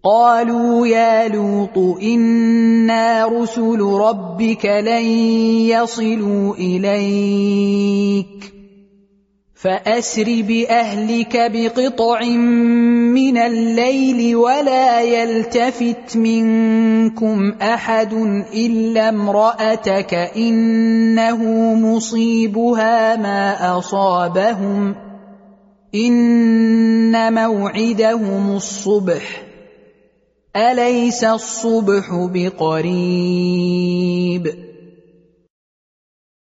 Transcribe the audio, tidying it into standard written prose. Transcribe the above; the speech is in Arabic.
قالوا يا لوط إنا رسل ربك لن يصلوا إليك فأسر بأهلك بقطع من الليل ولا يلتفت منكم أحد إلا امرأتك إنه مصيبها ما أصابهم إن موعدهم الصبح أليس الصبح بقريب